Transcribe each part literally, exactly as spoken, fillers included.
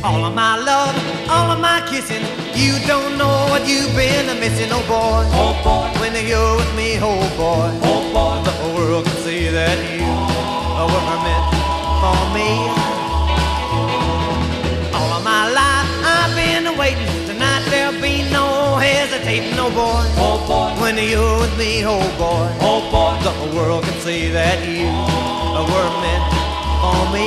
All of my love, all of my kissing, you don't know what you've been missing, oh boy. Oh boy, When you're with me, oh boy, oh boy, the whole world can see that you were meant for me. All of my life I've been waiting. Tonight there'll be no hesitating, oh boy. oh boy, When you're with me, oh boy, oh boy, the whole world can see that you were meant for me.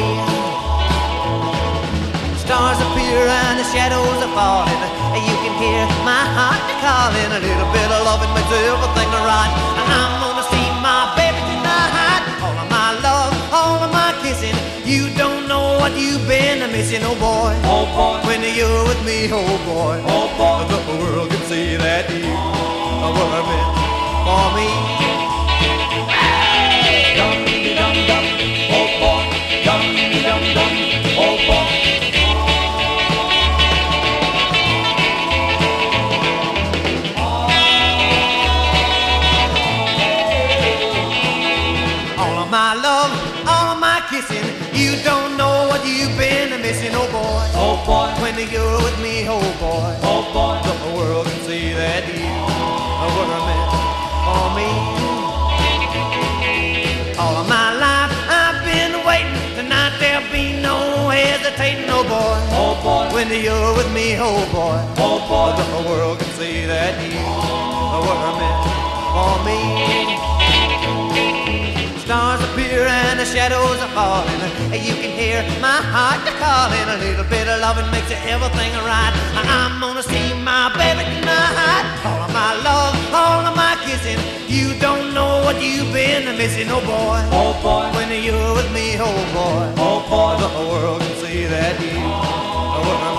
Stars appear and the shadows are falling. You can hear my heart calling. A little bit of loving makes everything right. I'm gonna see my baby tonight. All of my love, all of my kissing, you don't know what you've been missing, oh boy. oh boy, When you're with me, oh boy, oh boy, the world can see that you were meant for me. dum dum dum, oh boy, dum dum dum, oh boy. All of my love, all of my kissing, you don't know what you've been missing, oh boy. Oh boy, When you're with me, oh boy, oh boy, the world can see that you were meant for me. All of my life I've been waiting. Tonight there'll be no hesitating, oh boy. oh boy, When you're with me, oh boy, oh boy, the world can see that you were meant for me. Stars appear and the shadows are falling. You can hear my heart calling. A little bit of loving makes everything right. I'm gonna see my baby tonight. All of my love, all of my kissing, you don't know what you've been missing, oh boy. oh boy, When you're with me, oh boy, oh boy, the whole world can see that you were